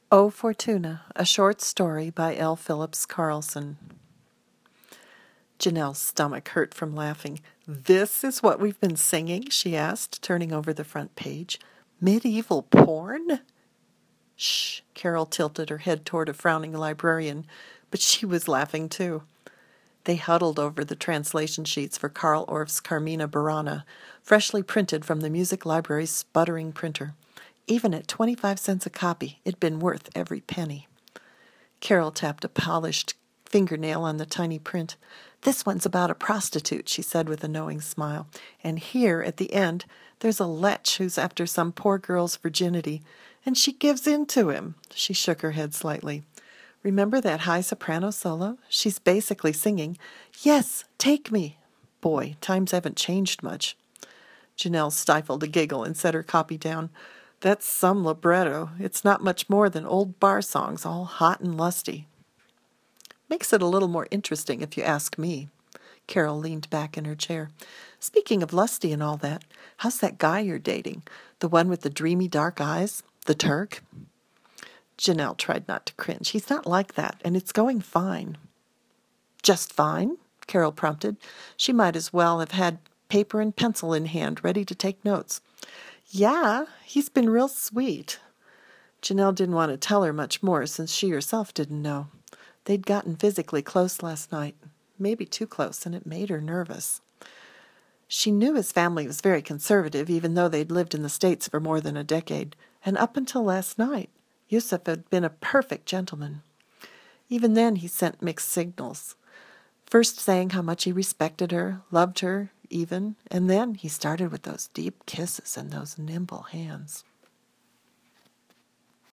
O Fortuna, a short story by L. Phillips Carlson. Janelle's stomach hurt from laughing. "This is what we've been singing?" she asked, turning over the front page. "Medieval porn?" "Shh." Carol tilted her head toward a frowning librarian, but she was laughing too. They huddled over the translation sheets for Carl Orff's Carmina Burana, freshly printed from the music library's sputtering printer. Even at 25 cents a copy, it'd been worth every penny. Carol tapped a polished fingernail on the tiny print. "This one's about a prostitute," she said with a knowing smile. "And here, at the end, there's a lech who's after some poor girl's virginity, and she gives in to him." She shook her head slightly. "Remember that high soprano solo? She's basically singing, 'Yes, take me.' Boy, times haven't changed much." Janelle stifled a giggle and set her copy down. "That's some libretto. It's not much more than old bar songs, all hot and lusty." "Makes it a little more interesting, if you ask me." Carol leaned back in her chair. "Speaking of lusty and all that, how's that guy you're dating? The one with the dreamy dark eyes? The Turk?" Janelle tried not to cringe. "He's not like that, and it's going fine." "Just fine?" Carol prompted. She might as well have had paper and pencil in hand, ready to take notes. "Yeah, he's been real sweet." Janelle didn't want to tell her much more, since she herself didn't know. They'd gotten physically close last night, maybe too close, and it made her nervous. She knew his family was very conservative, even though they'd lived in the States for more than a decade, and up until last night, Yusuf had been a perfect gentleman. Even then he sent mixed signals. First saying how much he respected her, loved her even, and then he started with those deep kisses and those nimble hands.